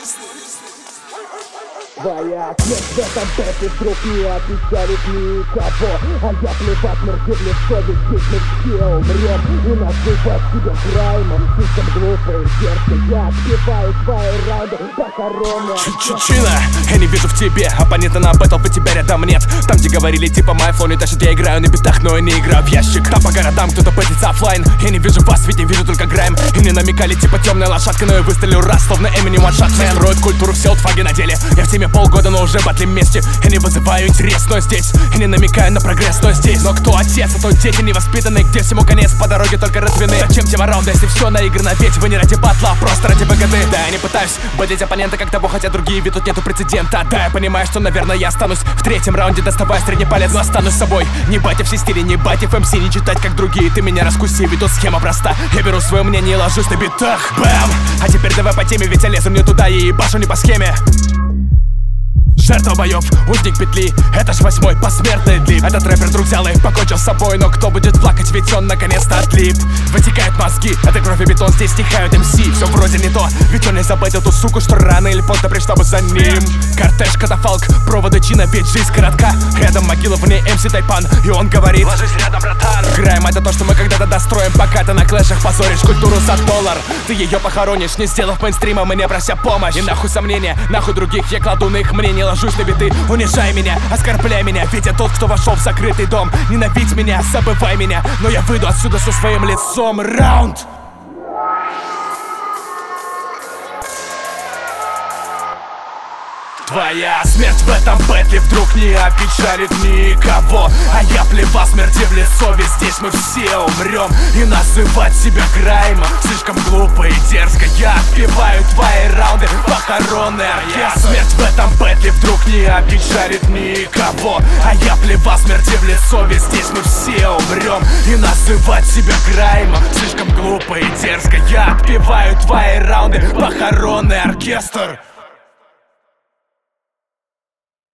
Твоя смерть в этом бэтле вдруг не опечалит никого. А я плевать, мерзивный совесть, здесь мы все умрем. И называть себя краймом слишком глупо и дерзко. Я отбиваю твои раунды похоронные. Чина, я не вижу в тебе оппонента на бэтл, по тебя рядом нет. Там, где говорили типа мой флоу не тащит, я играю на битах, но я не играю в ящик. Там по городам кто-то пэтится оффлайн. Я не вижу вас, ведь не вижу только грайм. И мне намекали типа темная лошадка, но я выстрелю раз, словно Эминем one-shot man. Строят культуру, все олдфаги на деле. Я в теме полгода, но уже батлим вместе. Я не вызываю интерес, но здесь. Я не намекаю на прогресс, но здесь. Но кто отец, а то дети невоспитанные, где всему конец, по дороге только развины. Зачем тема раунда, если все наиграно? Ведь вы не ради батла, а просто ради выгоды. Да, я не пытаюсь бэтлить оппонента, как того хотят другие, ведь тут нету прецедента. Да, я понимаю, что, наверное, я останусь в третьем раунде, доставая средний палец, но останусь собой. Не батя все стили, не батя ФМС, не читать, как другие. Ты меня раскуси, ведь тут схема проста. Я беру свое мнение и ложусь на битах. Бэм! А теперь давай по теме, ведь я лезу не туда и ебашу не по схеме. Жертва боев, узник петли, это ж 8-й посмертный длип. Этот рэпер друг взял и покончил с собой, но кто будет плакать, ведь он наконец-то отлип. Вытекают мозги, это кровь и бетон, здесь стихают МС. Все вроде не то, ведь он не забыл эту суку, что рано или поздно пришла бы за ним. Кортеж, катафалк, проводы чина, ведь жизнь коротка. Рядом могила, в ней МС Тайпан, и он говорит: ложись рядом, братан. Грайм, это то, что мы когда-то достроим, пока ты на клэшах позоришь культуру за $1. Ты ее похоронишь, не сделав мейнстримом и не прося помощь. И нахуй сомнения, нахуй других, я кладу на их мнение. Ложусь на биты, унижай меня, оскорбляй меня, ведь я тот, кто вошел в закрытый дом. Ненавидь меня, забывай меня, но я выйду отсюда со своим лицом. Раунд! Твоя смерть в этом бэтле вдруг не опечалит никого. А я плевал смерти в лицо, ведь здесь мы все умрем. И называть себя граймом слишком глупо и дерзко. Я отпиваю твои раунды похоронный оркестр. Смерть в этом бэтле вдруг не опечалит никого. А я плевал смерти в лицо, ведь здесь мы все умрем. И называть себя граймом слишком глупо и дерзко. Я отпиваю твои раунды похоронный оркестр.